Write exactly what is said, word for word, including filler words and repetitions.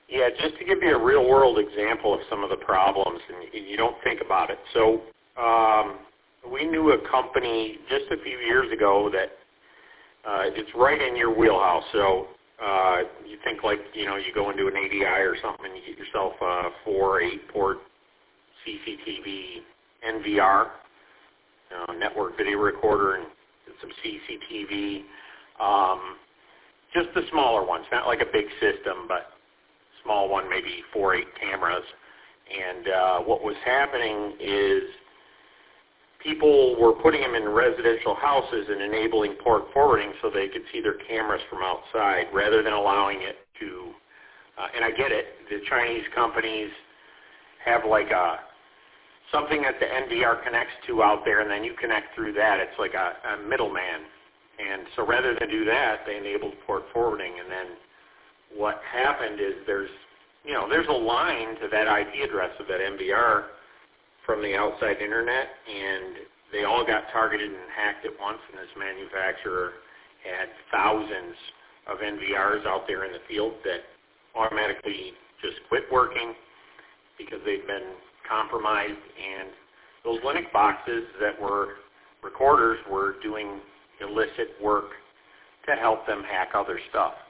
Yeah, just to give you a real-world example of some of the problems, and you don't think about it. So um, we knew a company just a few years ago that uh, it's right in your wheelhouse. So uh, you think like, you know, you go into an A D I or something and you get yourself a four, eight-port C C T V N V R, you know, network video recorder, and some C C T V. Um, just the smaller ones, not like a big system, but small one, maybe four, eight cameras. And uh, what was happening is people were putting them in residential houses and enabling port forwarding so they could see their cameras from outside rather than allowing it to, uh, and I get it, the Chinese companies have like a, something that the N V R connects to out there, and then you connect through that. It's like a, a middleman. And so rather than do that, they enabled port forwarding, and then what happened is there's, you know, there's a line to that I P address of that N V R from the outside internet, and they all got targeted and hacked at once, and this manufacturer had thousands of N V Rs out there in the field that automatically just quit working because they've been compromised, and those Linux boxes that were recorders were doing illicit work to help them hack other stuff.